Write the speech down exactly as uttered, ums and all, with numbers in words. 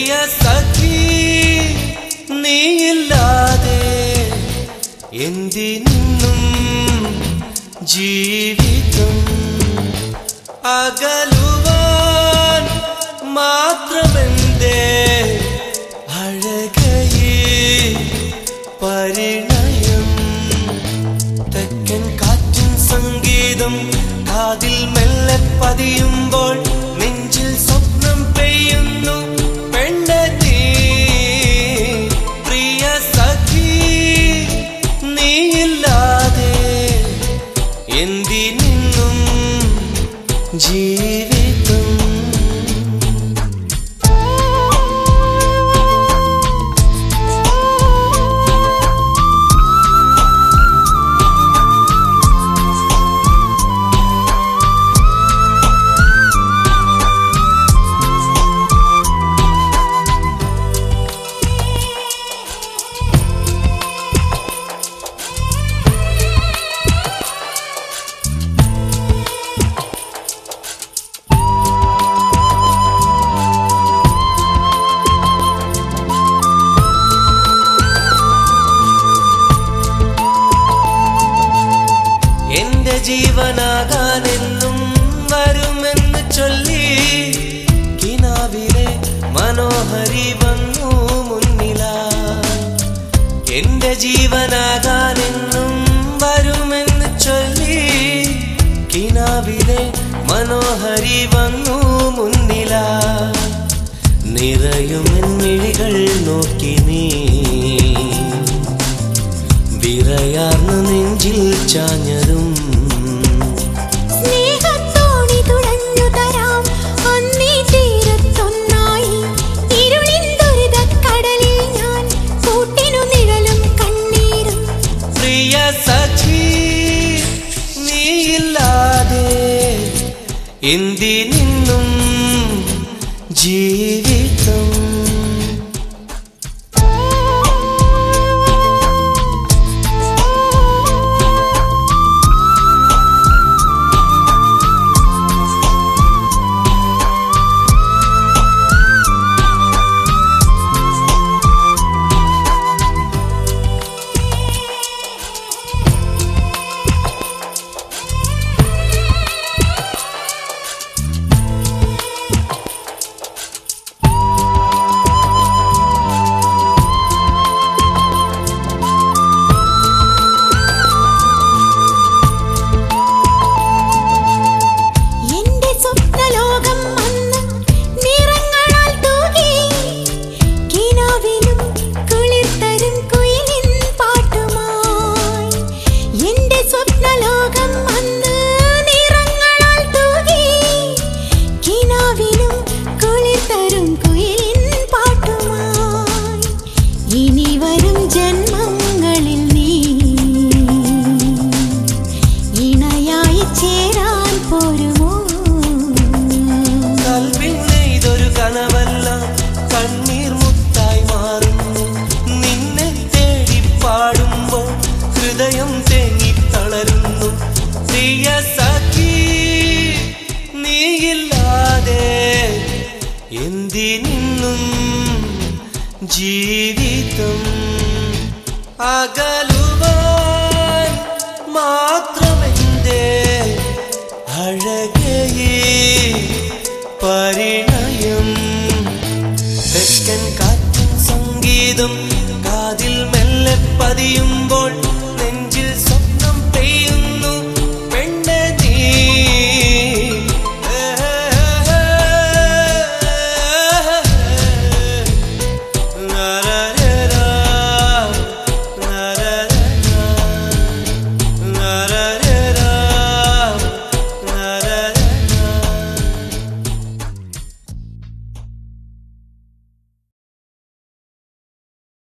പ്രിയ സഖി നീയില്ലാതെ എന്തിനും ജീവിതം അകലുവാൻ മാത്രമെന്തേ അഴകയേ പരിണയം തെക്കൻ കാറ്റിൻ സംഗീതം കാതിൽ മെല്ലെ പതിയുമ്പോൾ നെഞ്ചിൽ സ്വപ്നം പെയ്യുന്നു പെണ്ണേ പ്രിയ സഖി നീയില്ലാതെ എന്തിനും ജീവിതം ജീവനാകാനെന്നും വരുമെന്ന് ചൊല്ലി കിനാവിലെ മനോഹരി വന്നു മുന്നിലായി എന്റെ ജീവനാകാനെന്നും വരുമെന്ന് ചൊല്ലി കിനാവിലെ മനോഹരി വന്നു മുന്നിലായി നിറയുമെൻ മിഴികൾ നോക്കി നീ വിറയാർന്ന നെഞ്ചിൽ ചാഞ്ഞതും സ്നേഹത്തോടെ തുഴഞ്ഞു തരാം അന്നീ തീരത്തൊന്നായി ഇരുളിൻ ദുരിതക്കടലിൽ ഞാൻ കൂട്ടിനു നിഴലും കണ്ണീരും പ്രിയ സഖി നീയില്ലാതെ എന്തിനും ജീവിതം ഹൃദയം തേങ്ങി തളരുന്നു പ്രിയ സഖി നീയില്ലാതെ എന്തിനും ജീവിതം അകലുവാൻ മാത്രമെന്തേ അഴകയേ പരിണയം തെക്കൻ കാറ്റിൻ സംഗീതം കാതിൽ മെല്ലെ പതിയുമ്പോൾ